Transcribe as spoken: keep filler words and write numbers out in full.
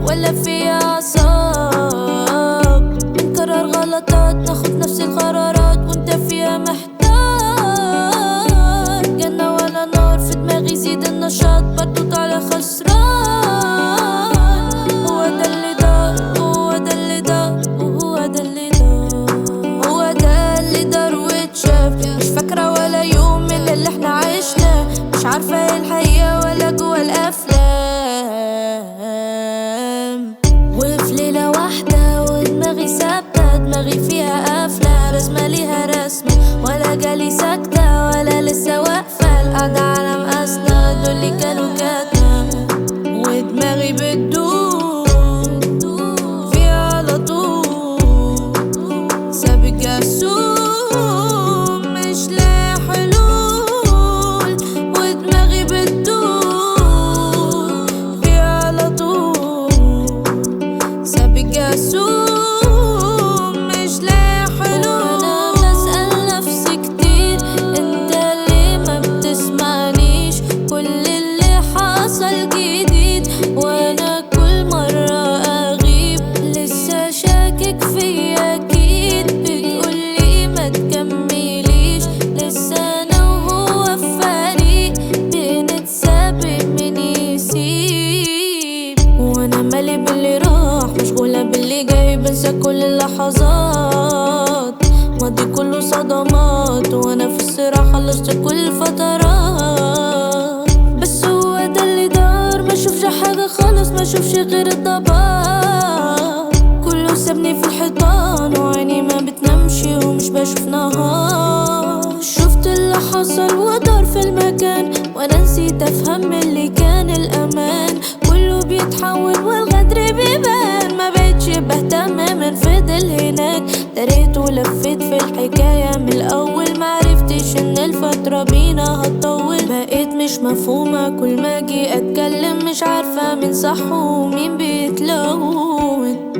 ولا فيها أعصاب. بنكرر غلطات ناخد نفس القرارات وانت فيها محتار. جنة ولا نار في دماغي زيد النشاط برضو طالع خسران. هو ده اللي دار هو ده اللي دار وهو ده اللي دار هو ده اللي دار واتشاف. مش فاكرة ولا يوم اللي, اللي احنا عشناه. مش عارفة ايه الحقيقة ولا جوا الأفلام. وفي ليلة واحدة ودماغي ثابتة دماغي فيها قافلة رسمة ليها رسمة ولا جالي سكتة ولا لسه واقفة القعدة على مقاسنا دول اللي كانوا كاتنا. ودماغي بتدور فيها على طول سابق جاسوم مش لاقي حلول. ودماغي بتدور فيها على طول سابق جاسوم مش لاقي حلول. وانا بسأل نفسي كتير انت ليه ما بتسمعنيش؟ كل اللي حصل جديد وانا كل مرة اغيب لسه شاكك فيا اكيد. بتقولي ما تكمليش لسه انا وهو في فريق بنتسابق مين يسيب. وانا مالي باللي راح مشغولة باللي جاي بنسى كل اللحظات. ماضي كله صدمات وانا في الصراع خلصت كل الفترات. بس هو ده اللي دار ما اشوفش حاجة خالص ما اشوفش غير الضباب. كله سابني في الحيطان وعيني ما بتنامش ومش بشوف نهار. شفت اللي حصل ودار في المكان وانا نسيت افهم اللي كان الامان. كله بيتحول والغدر بيبان ما بقتش بهتم من فضل هناك. دريت ولفيت في الحكاية من الاول معرفتش ان الفترة بينا هتطول. بقيت مش مفهومة كل ما اجي اتكلم مش عارفة مين صح ومين بيتلون.